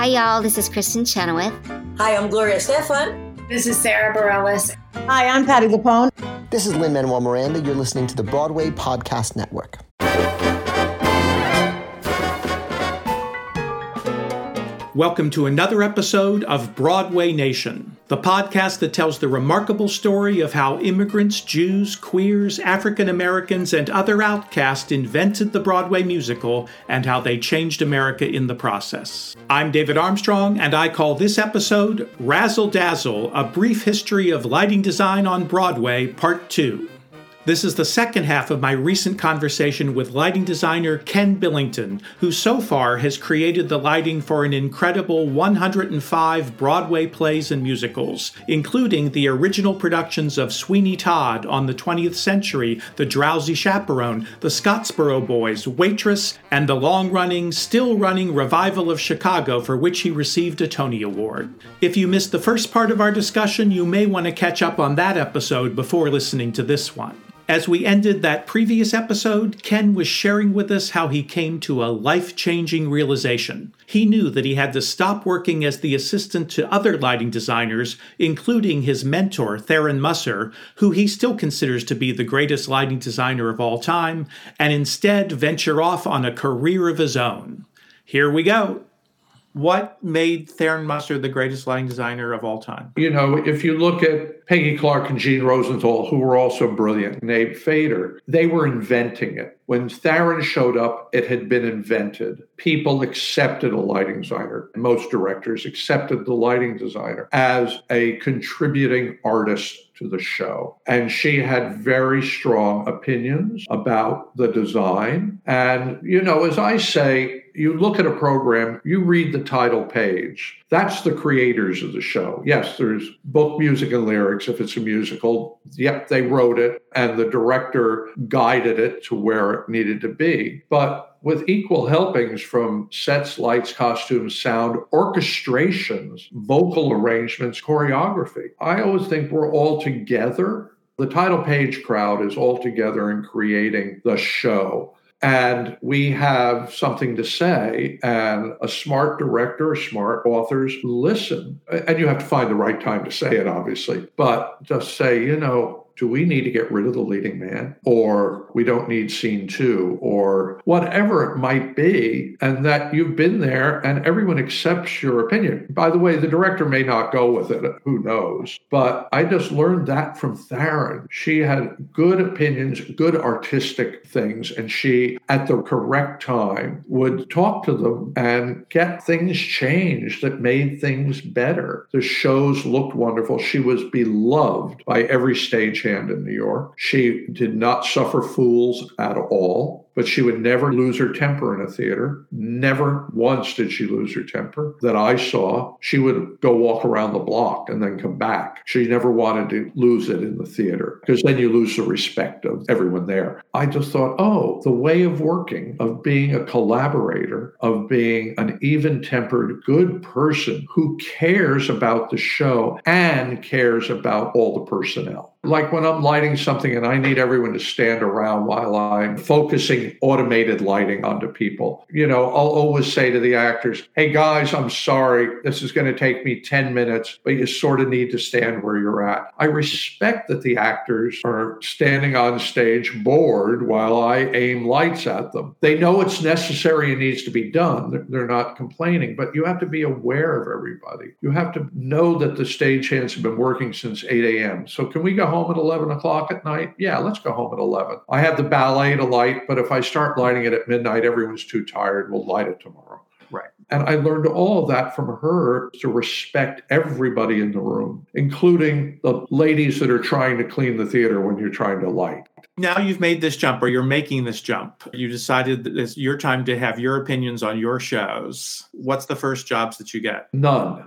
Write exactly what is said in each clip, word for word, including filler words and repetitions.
Hi, y'all. This is Kristen Chenoweth. Hi, I'm Gloria Estefan. This is Sarah Bareilles. Hi, I'm Patti LuPone. This is Lin-Manuel Miranda. You're listening to the Broadway Podcast Network. Welcome to another episode of Broadway Nation, the podcast that tells the remarkable story of how immigrants, Jews, queers, African Americans, and other outcasts invented the Broadway musical and how they changed America in the process. I'm David Armstrong, and I call this episode Razzle Dazzle, A Brief History of Lighting Design on Broadway, Part two. This is the second half of my recent conversation with lighting designer Ken Billington, who so far has created the lighting for an incredible one hundred five Broadway plays and musicals, including the original productions of Sweeney Todd on the twentieth century, The Drowsy Chaperone, The Scottsboro Boys, Waitress, and the long-running, still-running revival of Chicago, for which he received a Tony Award. If you missed the first part of our discussion, you may want to catch up on that episode before listening to this one. As we ended that previous episode, Ken was sharing with us how he came to a life-changing realization. He knew that he had to stop working as the assistant to other lighting designers, including his mentor, Theron Musser, who he still considers to be the greatest lighting designer of all time, and instead venture off on a career of his own. Here we go. What made Theron Musser the greatest lighting designer of all time? You know, if you look at Peggy Clark and Gene Rosenthal, who were also brilliant, and Abe Fader, they were inventing it. When Theron showed up, it had been invented. People accepted a lighting designer. Most directors accepted the lighting designer as a contributing artist to the show. And she had very strong opinions about the design. And, you know, as I say, you look at a program, you read the title page. That's the creators of the show. Yes, there's book, music, and lyrics if it's a musical. Yep, they wrote it, and the director guided it to where it needed to be. But with equal helpings from sets, lights, costumes, sound, orchestrations, vocal arrangements, choreography. I always think we're all together. The title page crowd is all together in creating the show. And we have something to say, and a smart director, smart authors listen. And you have to find the right time to say it, obviously. But just say, you know, do we need to get rid of the leading man? Or we don't need scene two, or whatever it might be, and that you've been there and everyone accepts your opinion. By the way, the director may not go with it, who knows? But I just learned that from Theron. She had good opinions, good artistic things, and she, at the correct time, would talk to them and get things changed that made things better. The shows looked wonderful. She was beloved by every stagehand in New York. She did not suffer fools at all, but she would never lose her temper in a theater. Never once did she lose her temper that I saw. She would go walk around the block and then come back. She never wanted to lose it in the theater, because then you lose the respect of everyone there. I just thought, oh, the way of working, of being a collaborator, of being an even-tempered, good person who cares about the show and cares about all the personnel. Like when I'm lighting something and I need everyone to stand around while I'm focusing automated lighting onto people. You know, I'll always say to the actors, hey guys, I'm sorry, this is going to take me ten minutes, but you sort of need to stand where you're at. I respect that the actors are standing on stage bored while I aim lights at them. They know it's necessary and needs to be done. They're not complaining, but you have to be aware of everybody. You have to know that the stagehands have been working since eight a.m. So can we go home at eleven o'clock at night? Yeah, let's go home at eleven. I have the ballet to light, but if I start lighting it at midnight, everyone's too tired. We'll light it tomorrow. Right. And I learned all of that from her, to respect everybody in the room, including the ladies that are trying to clean the theater when you're trying to light. Now you've made this jump, or you're making this jump. You decided that it's your time to have your opinions on your shows. What's the first jobs that you get? None.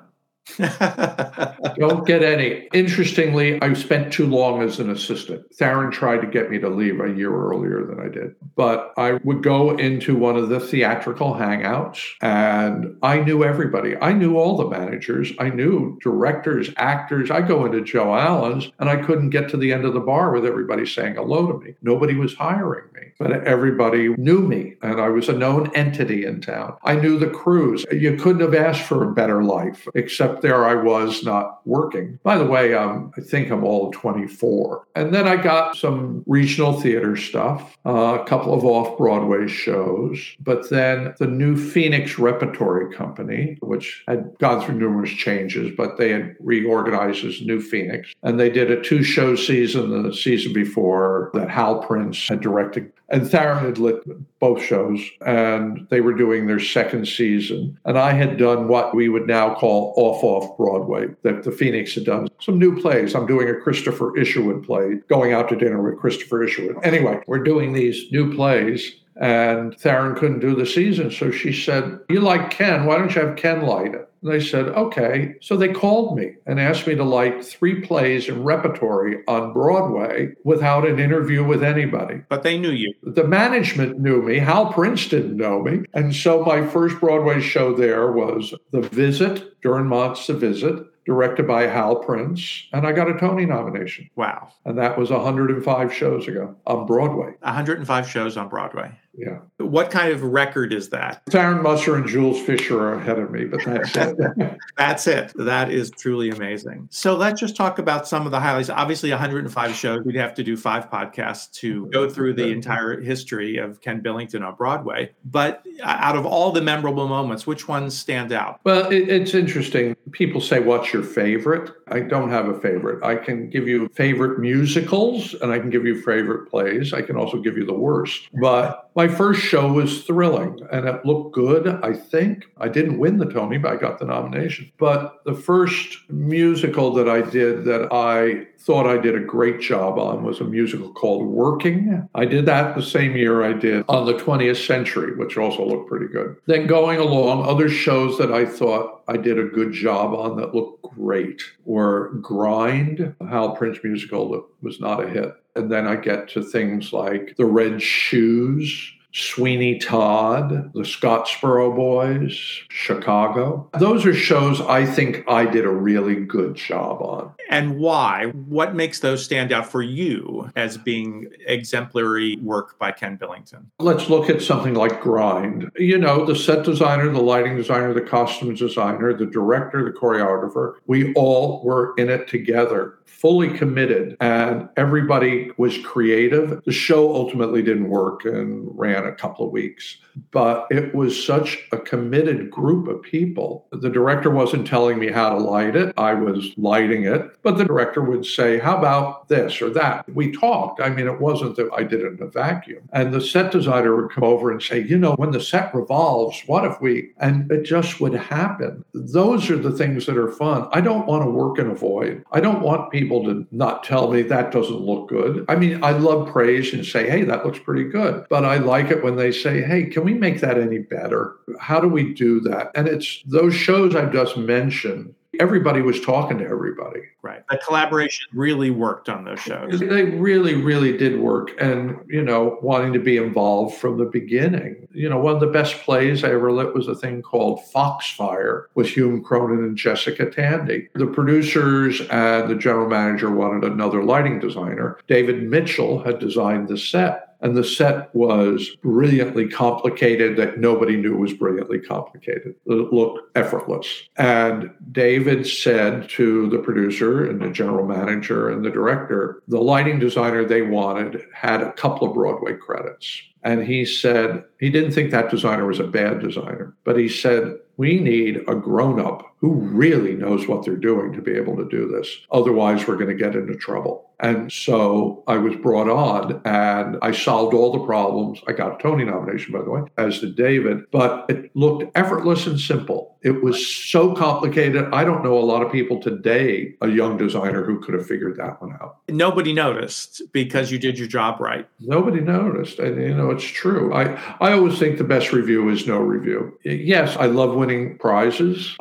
Don't get any. Interestingly, I spent too long as an assistant. Theron tried to get me to leave a year earlier than I did. But I would go into one of the theatrical hangouts, and I knew everybody. I knew all the managers. I knew directors, actors. I go into Joe Allen's, and I couldn't get to the end of the bar with everybody saying hello to me. Nobody was hiring me, but everybody knew me, and I was a known entity in town. I knew the crews. You couldn't have asked for a better life, except there I was not working. By the way, um, I think I'm all twenty-four. And then I got some regional theater stuff, uh, a couple of off-Broadway shows, but then the New Phoenix Repertory Company, which had gone through numerous changes, but they had reorganized as New Phoenix. And they did a two-show season the season before that Hal Prince had directed. And Theron had lit both shows, and they were doing their second season. And I had done what we would now call off-off Broadway, that the Phoenix had done some new plays. I'm doing a Christopher Isherwood play, Going Out to Dinner with Christopher Isherwood. Anyway, we're doing these new plays, and Theron couldn't do the season. So she said, you like Ken, why don't you have Ken light it? And I said, okay. So they called me and asked me to light three plays in repertory on Broadway without an interview with anybody. But they knew you. The management knew me. Hal Prince didn't know me. And so my first Broadway show there was The Visit, Dürrenmatt's The Visit, directed by Hal Prince, and I got a Tony nomination. Wow. And that was one hundred five shows ago on Broadway. one hundred five shows on Broadway. Yeah. What kind of record is that? Theron Musser and Jules Fisher are ahead of me, but that's it. That's it. That is truly amazing. So let's just talk about some of the highlights. Obviously, one hundred five shows. We'd have to do five podcasts to go through the entire history of Ken Billington on Broadway. But out of all the memorable moments, which ones stand out? Well, it, it's interesting. People say, what's your favorite? I don't have a favorite. I can give you favorite musicals, and I can give you favorite plays. I can also give you the worst. But my first show was thrilling, and it looked good, I think. I didn't win the Tony, but I got the nomination. But the first musical that I did that I thought I did a great job on was a musical called Working. I did that the same year I did On the twentieth Century, which also looked pretty good. Then going along, other shows that I thought I did a good job on that looked great were Grind, a Hal Prince musical that was not a hit. And then I get to things like The Red Shoes, Sweeney Todd, The Scottsboro Boys, Chicago. Those are shows I think I did a really good job on. And why? What makes those stand out for you as being exemplary work by Ken Billington? Let's look at something like Grind. You know, the set designer, the lighting designer, the costume designer, the director, the choreographer, we all were in it together, fully committed, and everybody was creative. The show ultimately didn't work and ran a couple of weeks, but it was such a committed group of people. The director wasn't telling me how to light it. I was lighting it, but the director would say, how about this or that? We talked. I mean, it wasn't that I did it in a vacuum. And the set designer would come over and say, you know, when the set revolves, what if we, and it just would happen. Those are the things that are fun. I don't want to work in a void. I don't want people to not tell me that doesn't look good. I mean, I love praise and say, hey, that looks pretty good. But I like it when they say, hey, can we make that any better? How do we do that? And it's those shows I've just mentioned. Everybody was talking to everybody. Right. The collaboration really worked on those shows. They really, really did work. And, you know, wanting to be involved from the beginning. You know, one of the best plays I ever lit was a thing called Foxfire with Hume Cronin and Jessica Tandy. The producers and the general manager wanted another lighting designer. David Mitchell had designed the set. And the set was brilliantly complicated that nobody knew was brilliantly complicated. It looked effortless. And David said to the producer and the general manager and the director, the lighting designer they wanted had a couple of Broadway credits. And he said, he didn't think that designer was a bad designer, but he said, we need a grown-up who really knows what they're doing to be able to do this. Otherwise, we're going to get into trouble. And so I was brought on and I solved all the problems. I got a Tony nomination, by the way, as did David, but it looked effortless and simple. It was so complicated. I don't know a lot of people today, a young designer who could have figured that one out. Nobody noticed because you did your job right. Nobody noticed. And, you know, it's true. I, I always think the best review is no review. Yes, I love winning prizes. I love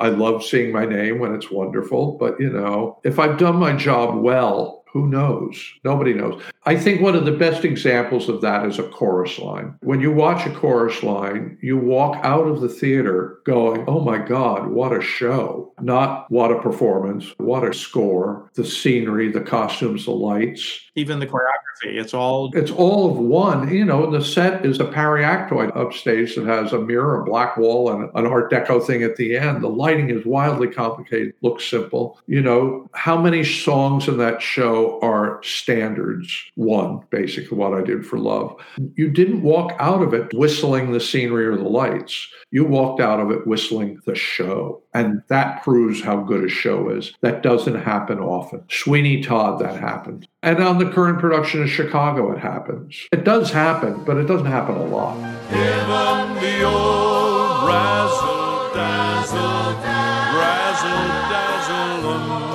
seeing my name when it's wonderful. But, you know, if I've done my job well, who knows? Nobody knows. I think one of the best examples of that is a chorus line. When you watch a chorus line, you walk out of the theater going, oh my God, what a show. Not what a performance, what a score, the scenery, the costumes, the lights. Even the choreography, it's all... It's all of one. You know, the set is a periactoid upstage that has a mirror, a black wall, and an Art Deco thing at the end. The lighting is wildly complicated, looks simple. You know, how many songs in that show are standards? One, basically what I did for Love. You didn't walk out of it whistling the scenery or the lights. You walked out of it whistling the show. And that proves how good a show is. That doesn't happen often. Sweeney Todd, that happened. And on the current production of Chicago, it happens. It does happen, but it doesn't happen a lot. Give 'em the old razzle dazzle, razzle dazzle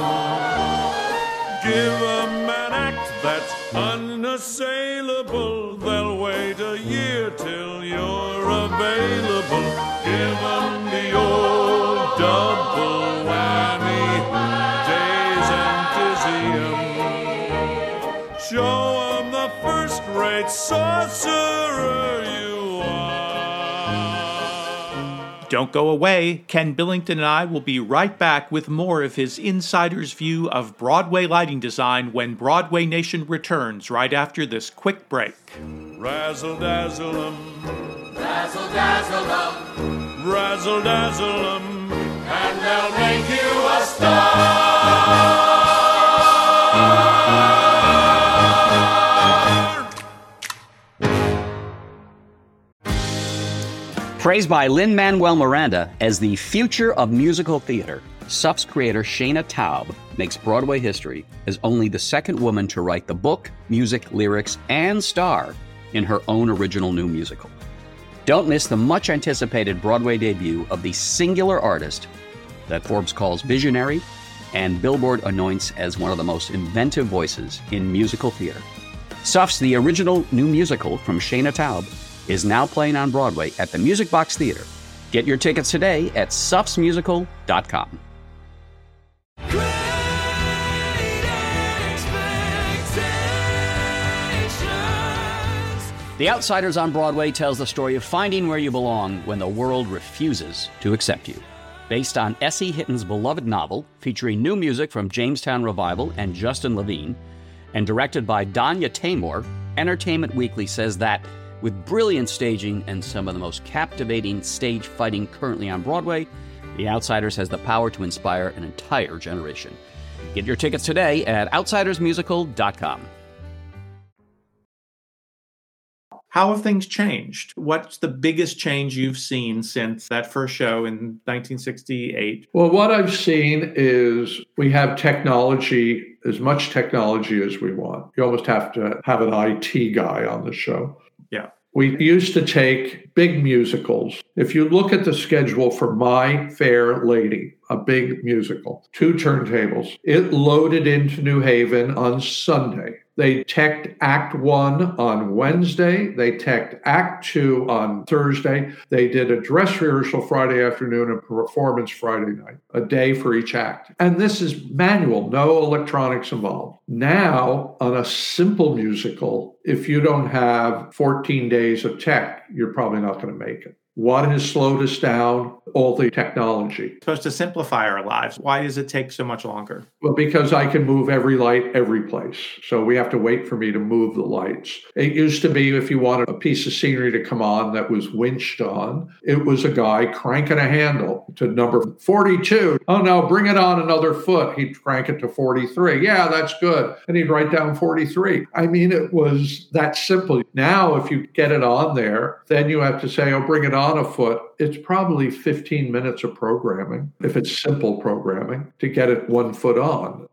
'em. Give 'em an act that's unassailable. They'll wait a year till you're available. Give 'em the old double whammy, daze and dizzy 'em. Show 'em the first-rate sorcerer you are. Don't go away. Ken Billington and I will be right back with more of his insider's view of Broadway lighting design when Broadway Nation returns right after this quick break. Razzle-dazzle 'em, razzle-dazzle 'em, razzle-dazzle 'em, and they'll make you a star. Praised by Lin-Manuel Miranda as the future of musical theater, S U F's creator Shaina Taub makes Broadway history as only the second woman to write the book, music, lyrics, and star in her own original new musical. Don't miss the much-anticipated Broadway debut of the singular artist that Forbes calls visionary and Billboard anoints as one of the most inventive voices in musical theater. S U F's The Original New Musical from Shaina Taub is now playing on Broadway at the Music Box Theater. Get your tickets today at sufs musical dot com. The Outsiders on Broadway tells the story of finding where you belong when the world refuses to accept you. Based on S E Hitton's beloved novel, featuring new music from Jamestown Revival and Justin Levine, and directed by Danya Taymor, Entertainment Weekly says that with brilliant staging and some of the most captivating stage fighting currently on Broadway, The Outsiders has the power to inspire an entire generation. Get your tickets today at outsiders musical dot com. How have things changed? What's the biggest change you've seen since that first show in nineteen sixty-eight? Well, what I've seen is we have technology, as much technology as we want. You almost have to have an I T guy on the show. Yeah. We used to take big musicals. If you look at the schedule for My Fair Lady, a big musical, two turntables, it loaded into New Haven on Sunday. They teched Act One on Wednesday. They teched Act Two on Thursday. They did a dress rehearsal Friday afternoon and performance Friday night, a day for each act. And this is manual, no electronics involved. Now, on a simple musical, if you don't have fourteen days of tech, you're probably not going to make it. What has slowed us down? All the technology. It's supposed to simplify our lives. Why does it take so much longer? Well, because I can move every light every place. So we have to wait for me to move the lights. It used to be if you wanted a piece of scenery to come on that was winched on, it was a guy cranking a handle to number forty-two. Oh, no, bring it on another foot. He'd crank it to forty-three. Yeah, that's good. And he'd write down forty-three. I mean, it was that simple. Now, if you get it on there, then you have to say, oh, bring it on a foot. It's probably fifteen minutes of programming, if it's simple programming, to get it one foot on.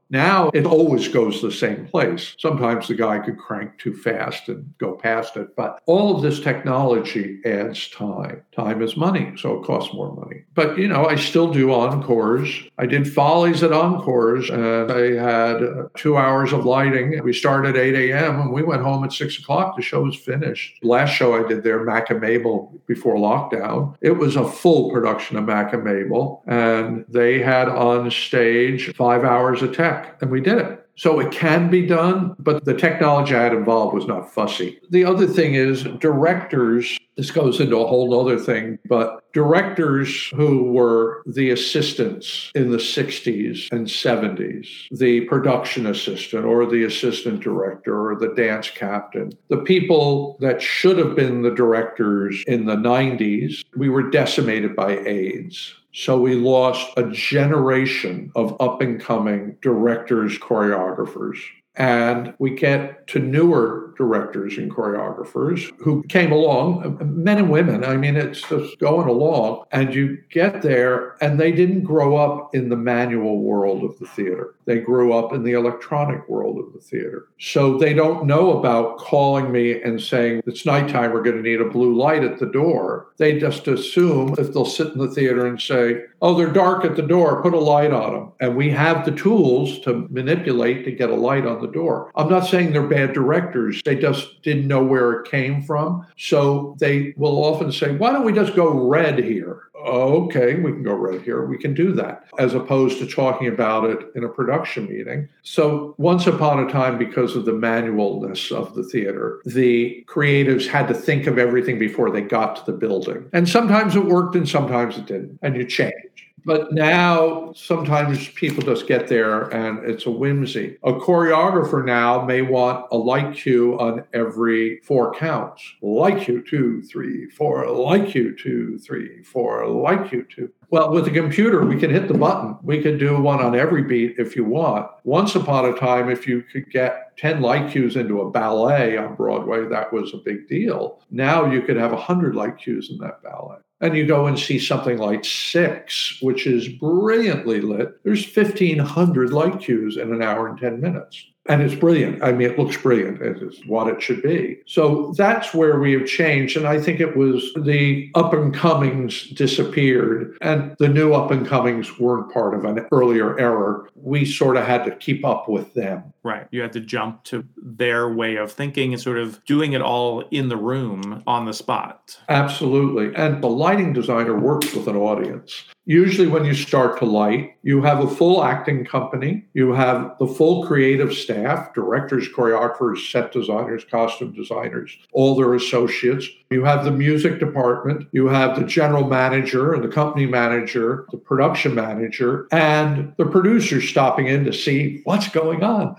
Now it always goes the same place. Sometimes the guy could crank too fast and go past it. But all of this technology adds time. Time is money, so it costs more money. But, you know, I still do encores. I did Follies at encores, and I had two hours of lighting. We started at eight a.m. and we went home at six o'clock. The show was finished. Last show I did there, Mac and Mabel, before lockdown, it was a full production of Mac and Mabel, and they had on stage five hours of tech. And we did it. So it can be done, but the technology I had involved was not fussy. The other thing is directors, this goes into a whole other thing, but directors who were the assistants in the sixties and seventies, the production assistant or the assistant director or the dance captain, the people that should have been the directors in the nineties, we were decimated by AIDS. So we lost a generation of up-and-coming directors, choreographers. And we get to newer directors and choreographers who came along, men and women. I mean, it's just going along. And you get there, and they didn't grow up in the manual world of the theater. They grew up in the electronic world of the theater. So they don't know about calling me and saying, it's nighttime, we're going to need a blue light at the door. They just assume if they'll sit in the theater and say, oh, they're dark at the door, put a light on them. And we have the tools to manipulate to get a light on the door. I'm not saying they're bad directors. They just didn't know where it came from. So they will often say, why don't we just go red here? Oh, okay, we can go red here. We can do that, as opposed to talking about it in a production meeting. So once upon a time, because of the manualness of the theater, the creatives had to think of everything before they got to the building. And sometimes it worked and sometimes it didn't, and you change. But now, sometimes people just get there and it's a whimsy. A choreographer now may want a light cue on every four counts. Light cue, two, three, four. Light cue, two, three, four. Light cue, two. Well, with a computer, we can hit the button. We can do one on every beat if you want. Once upon a time, if you could get ten light cues into a ballet on Broadway, that was a big deal. Now you could have one hundred light cues in that ballet. And you go and see something like Six, which is brilliantly lit. There's fifteen hundred light cues in an hour and ten minutes. And it's brilliant. I mean, it looks brilliant. It's what it should be. So that's where we have changed. And I think it was the up-and-comings disappeared, and the new up-and-comings weren't part of an earlier era. We sort of had to keep up with them. Right. You had to jump to their way of thinking and sort of doing it all in the room on the spot. Absolutely. And the lighting designer works with an audience. Usually when you start to light, you have a full acting company, you have the full creative staff, directors, choreographers, set designers, costume designers, all their associates. You have the music department, you have the general manager and the company manager, the production manager, and the producers stopping in to see what's going on.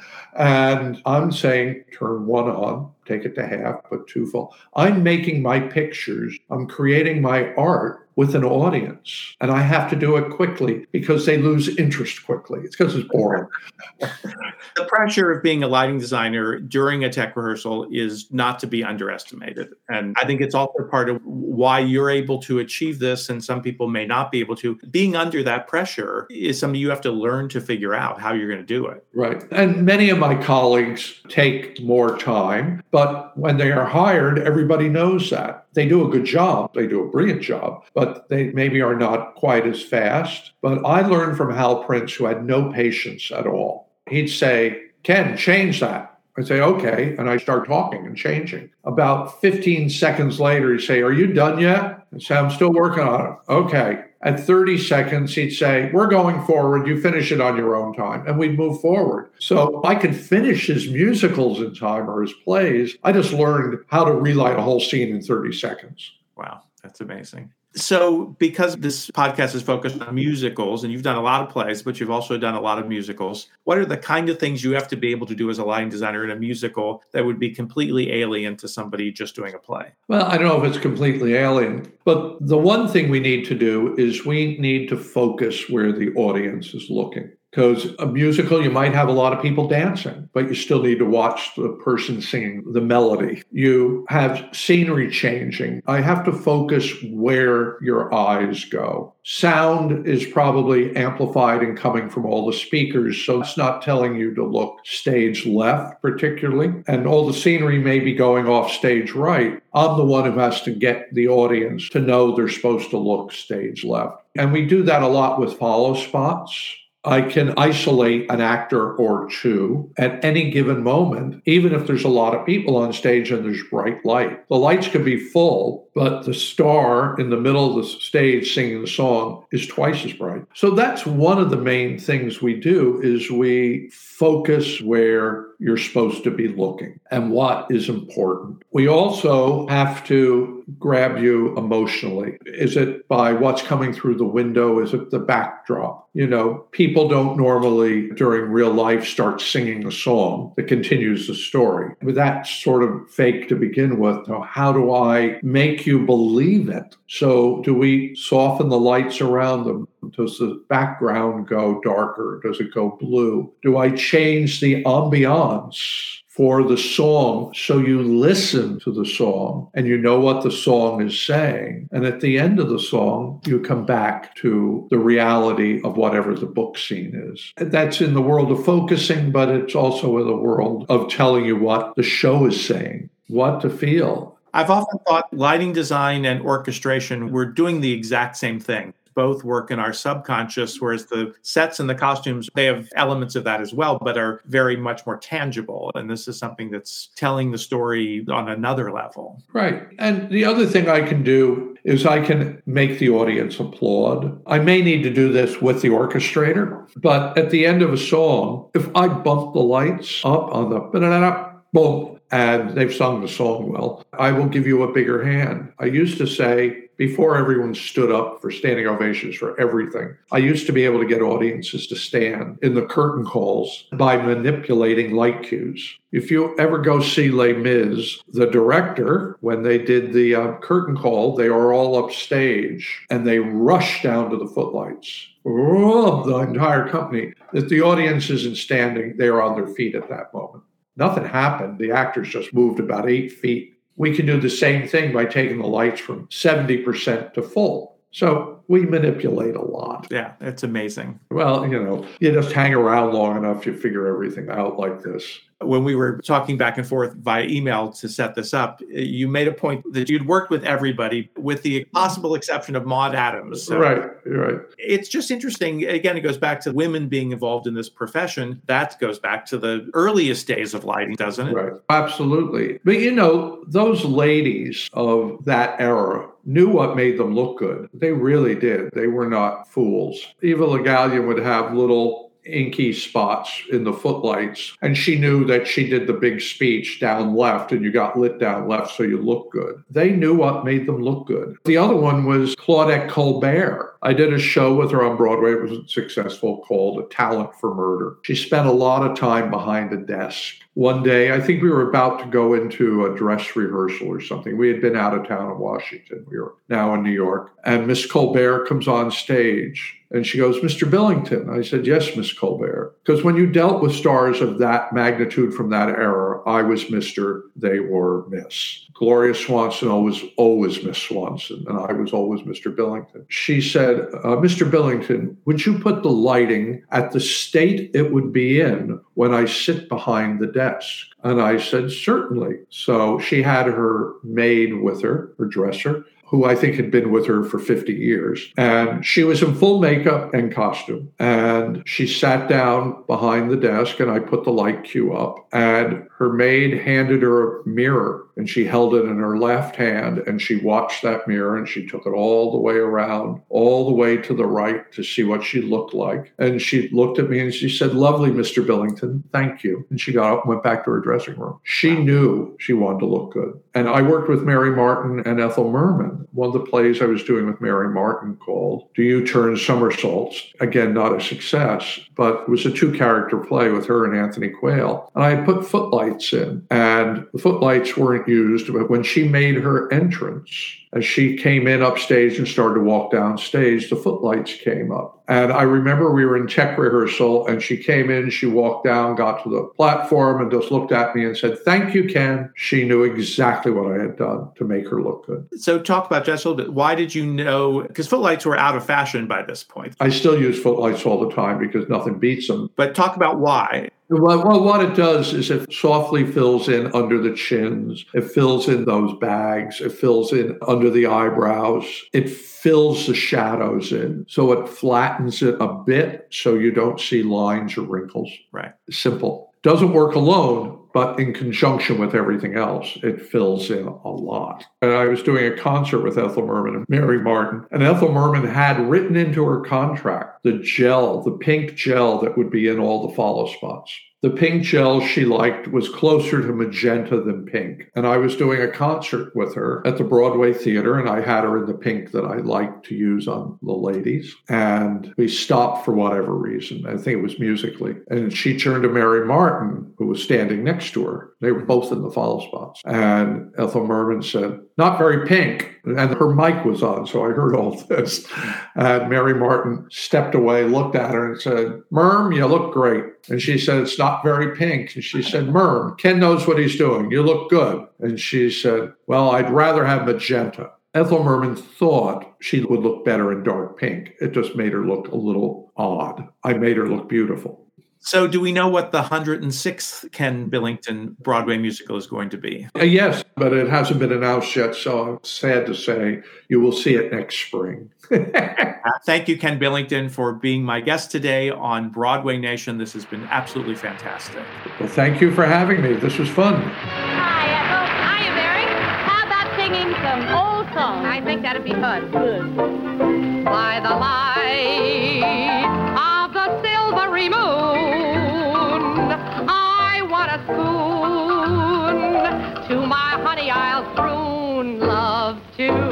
And I'm saying, turn one on, take it to half, put two full. I'm making my pictures, I'm creating my art with an audience. And I have to do it quickly because they lose interest quickly. It's because it's boring. The pressure of being a lighting designer during a tech rehearsal is not to be underestimated. And I think it's also part of why you're able to achieve this, and some people may not be able to. Being under that pressure is something you have to learn to figure out how you're going to do it. Right. And many of my colleagues take more time, but when they are hired, everybody knows that. They do a good job. They do a brilliant job, but they maybe are not quite as fast. But I learned from Hal Prince, who had no patience at all. He'd say, Ken, change that. I'd say, okay. And I start talking and changing. About fifteen seconds later, he'd say, are you done yet? I'd say, I'm still working on it. Okay. At thirty seconds, he'd say, we're going forward. You finish it on your own time. And we'd move forward. So I could finish his musicals in time or his plays. I just learned how to relight a whole scene in thirty seconds. Wow, that's amazing. So because this podcast is focused on musicals, and you've done a lot of plays, but you've also done a lot of musicals, what are the kind of things you have to be able to do as a lighting designer in a musical that would be completely alien to somebody just doing a play? Well, I don't know if it's completely alien, but the one thing we need to do is we need to focus where the audience is looking. Because a musical, you might have a lot of people dancing, but you still need to watch the person singing the melody. You have scenery changing. I have to focus where your eyes go. Sound is probably amplified and coming from all the speakers, so it's not telling you to look stage left particularly. And all the scenery may be going off stage right. I'm the one who has to get the audience to know they're supposed to look stage left. And we do that a lot with follow spots. I can isolate an actor or two at any given moment, even if there's a lot of people on stage and there's bright light. The lights could be full, but the star in the middle of the stage singing the song is twice as bright. So that's one of the main things we do is we focus where you're supposed to be looking and what is important. We also have to grab you emotionally. Is it by what's coming through the window? Is it the backdrop? You know, people don't normally during real life start singing a song that continues the story. With that sort of fake to begin with, how do I make you believe it? So do we soften the lights around them? Does the background go darker? Does it go blue? Do I change the ambiance for the song so you listen to the song and you know what the song is saying? And at the end of the song, you come back to the reality of whatever the book scene is. That's in the world of focusing, but it's also in the world of telling you what the show is saying, what to feel. I've often thought lighting design and orchestration, we're doing the exact same thing. Both work in our subconscious, whereas the sets and the costumes, they have elements of that as well, but are very much more tangible. And this is something that's telling the story on another level. Right. And the other thing I can do is I can make the audience applaud. I may need to do this with the orchestrator, but at the end of a song, if I bump the lights up on the boom, and they've sung the song well, I will give you a bigger hand. I used to say, before everyone stood up for standing ovations for everything, I used to be able to get audiences to stand in the curtain calls by manipulating light cues. If you ever go see Les Mis, the director, when they did the uh, curtain call, they are all upstage and they rush down to the footlights. The entire company. If the audience isn't standing, they're on their feet at that moment. Nothing happened. The actors just moved about eight feet. We can do the same thing by taking the lights from seventy percent to full. So we manipulate a lot. Yeah, it's amazing. Well, you know, you just hang around long enough, you figure everything out like this. When we were talking back and forth via email to set this up, you made a point that you'd worked with everybody with the possible exception of Maude Adams. So right, right. It's just interesting. Again, it goes back to women being involved in this profession. That goes back to the earliest days of lighting, doesn't it? Right, absolutely. But, you know, those ladies of that era knew what made them look good. They really did. They were not fools. Eva Le Gallienne would have little inky spots in the footlights, and she knew that she did the big speech down left and you got lit down left so you look good. They knew what made them look good. The other one was Claudette Colbert. I did a show with her on Broadway. It was successful, called A Talent for Murder. She spent a lot of time behind a desk. One day, I think we were about to go into a dress rehearsal or something. We had been out of town in Washington. We were now in New York. And Miss Colbert comes on stage and she goes, "Mister Billington." I said, "Yes, Miss Colbert." Because when you dealt with stars of that magnitude from that era, I was Mister, they were Miss. Gloria Swanson was always Miss Swanson, and I was always Mister Billington. She said, uh, "Mister Billington, would you put the lighting at the state it would be in when I sit behind the desk?" And I said, "Certainly." So she had her maid with her, her dresser, who I think had been with her for fifty years. And she was in full makeup and costume. And she sat down behind the desk and I put the light cue up. And her maid handed her a mirror and she held it in her left hand and she watched that mirror and she took it all the way around, all the way to the right to see what she looked like. And she looked at me and she said, "Lovely, Mister Billington, thank you." And she got up and went back to her dressing room. She knew she wanted to look good. And I worked with Mary Martin and Ethel Merman. One of the plays I was doing with Mary Martin called Do You Turn Somersaults? Again, not a success, but it was a two-character play with her and Anthony Quayle. And I had put footlights in, and the footlights weren't used, but when she made her entrance, as she came in upstage and started to walk downstage, the footlights came up. And I remember we were in tech rehearsal, and she came in, she walked down, got to the platform, and just looked at me and said, "Thank you, Ken." She knew exactly what I had done to make her look good. So talk about just a little bit. Why did you know? Because footlights were out of fashion by this point. I still use footlights all the time because nothing beats them. But talk about why. Well, well, what it does is it softly fills in under the chins. It fills in those bags. It fills in under the eyebrows. It fills the shadows in. So it flattens it a bit so you don't see lines or wrinkles. Right. Simple. Doesn't work alone, but in conjunction with everything else, it fills in a lot. And I was doing a concert with Ethel Merman and Mary Martin, and Ethel Merman had written into her contract the gel, the pink gel that would be in all the follow spots. The pink gel she liked was closer to magenta than pink. And I was doing a concert with her at the Broadway Theater, and I had her in the pink that I liked to use on the ladies. And we stopped for whatever reason. I think it was musically. And she turned to Mary Martin, who was standing next to her. They were both in the follow spots. And Ethel Merman said, "Not very pink." And her mic was on, so I heard all this. And Mary Martin stepped away, looked at her and said, "Merm, you look great." And she said, "It's not very pink." And she said, "Merm, Ken knows what he's doing. You look good." And she said, "Well, I'd rather have magenta." Ethel Merman thought she would look better in dark pink. It just made her look a little odd. I made her look beautiful. So do we know what the one hundred sixth Ken Billington Broadway musical is going to be? Uh, yes, but it hasn't been announced yet, so I'm sad to say you will see it next spring. Thank you, Ken Billington, for being my guest today on Broadway Nation. This has been absolutely fantastic. Well, thank you for having me. This was fun. Hi, Ethel. Hiya, Mary. How about singing some old songs? I think that'd be fun. Good. By the light of the silvery moon, I want a spoon. To my honey I'll croon love too.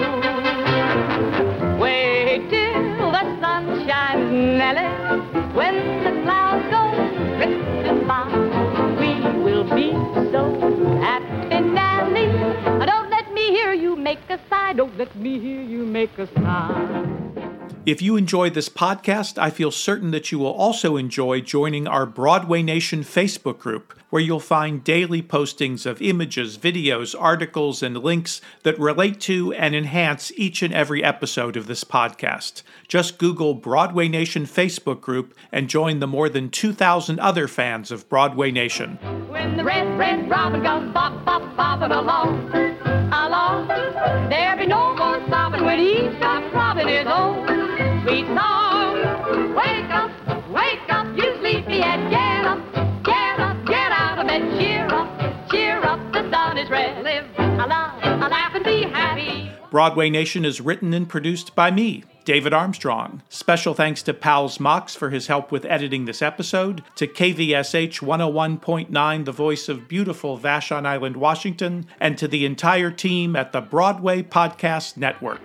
Wait till the sun shines, Nellie. When the clouds go drifting by, we will be so happy, Nellie. Don't let me hear you make a sigh. Don't let me hear you make a sigh. If you enjoyed this podcast, I feel certain that you will also enjoy joining our Broadway Nation Facebook group, where you'll find daily postings of images, videos, articles, and links that relate to and enhance each and every episode of this podcast. Just Google Broadway Nation Facebook group and join the more than two thousand other fans of Broadway Nation. When the red, red robin goes bop, bop, bopping along, along, there be no more stopping when he stops robbing his own sweet song. Wake up, wake up, you sleepyhead, get up, get up, get out of bed, cheer up, cheer up, the sun is red, live, a laugh, a laugh and be happy. Broadway Nation is written and produced by me, David Armstrong. Special thanks to Pals Mox for his help with editing this episode, to K V S H one oh one point nine, the voice of beautiful Vashon Island, Washington, and to the entire team at the Broadway Podcast Network.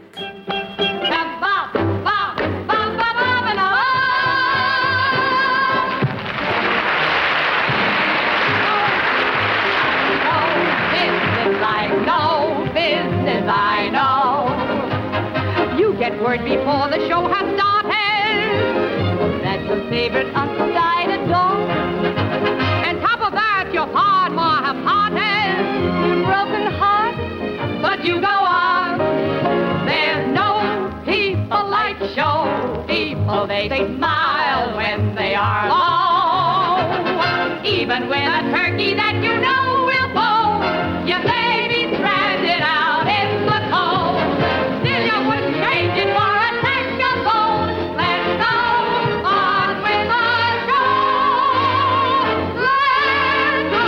I know. You get word before the show has started that your favorite uncle died at dawn. And top of that, your pa-and-ma have parted, broken heart, but you go on. There's no people like show people. They smile when they are low. Even when a turkey that you know will bow, you may be stranded out in the cold. Still you wouldn't change it for a sack of gold. Let's go on with the show. Let's go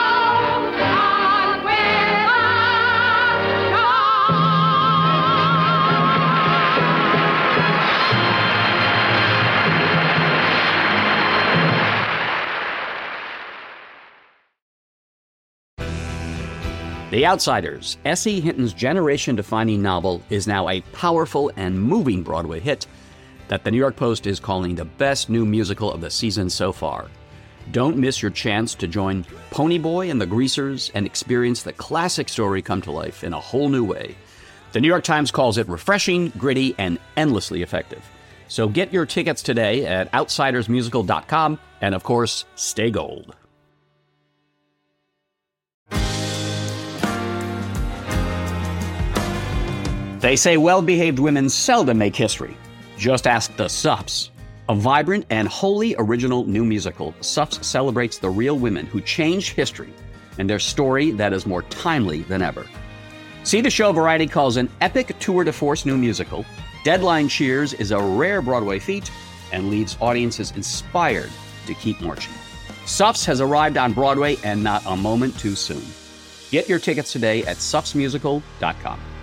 on with the The Outsiders, S E. Hinton's generation-defining novel, is now a powerful and moving Broadway hit that the New York Post is calling the best new musical of the season so far. Don't miss your chance to join Ponyboy and the Greasers and experience the classic story come to life in a whole new way. The New York Times calls it refreshing, gritty, and endlessly effective. So get your tickets today at outsiders musical dot com, and of course, stay gold. They say well-behaved women seldom make history. Just ask the Suffs. A vibrant and wholly original new musical, Suffs celebrates the real women who changed history and their story that is more timely than ever. See the show Variety calls an epic tour de force new musical. Deadline cheers is a rare Broadway feat and leaves audiences inspired to keep marching. Suffs has arrived on Broadway and not a moment too soon. Get your tickets today at suffs musical dot com.